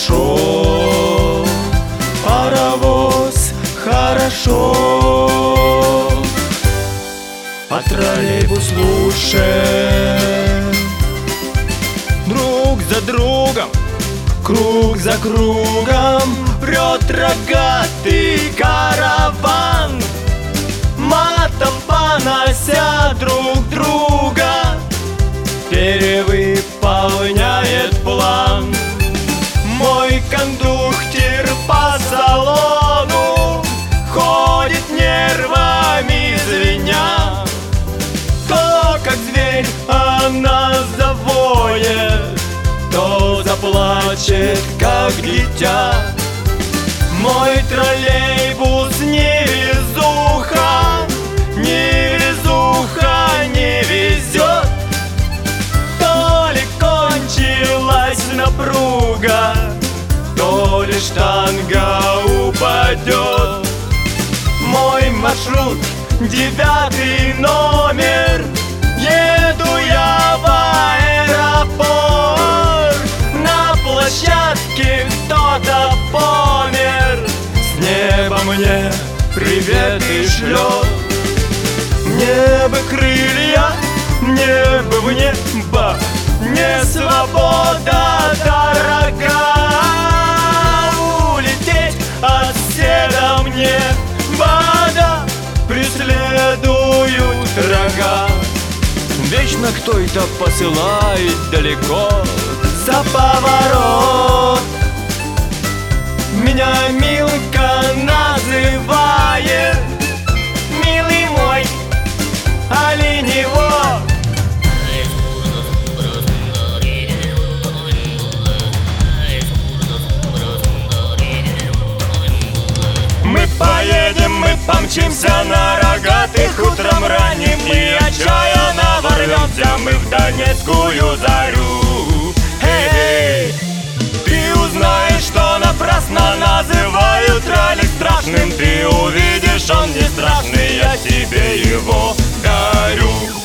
хорошо, паровоз хорошо, а троллейбус лучше. Друг за другом, круг за кругом прет рогатый караван, матом понося друг друга, перевыполняет план. Мой кондуктор по салону ходит нервами звеня, то как зверь она завоет, то заплачет как дитя. Мой троллейбус невезуха, невезуха не везет, то ли кончилась напруга, то ли штанга упадет. Мой маршрут 9 номер, еду я в аэропорт. На площадке кто-то помер, с неба мне приветы шлет. Мне бы крылья, мне бы в небо, мне свобода дорога. Улететь отседа мне вода, преследуют рога. Вечно кто-то посылает далеко за поворот. Меня Милка называет, милый мой, оленевод. Мы поедем, мы помчимся на рогатых утром ранним, и отчаянно ворвемся мы в донецкую зарю. Эй, ты узнаешь, что напрасно называют ралли страшным. Ты увидишь, он не страшный, я тебе его дарю.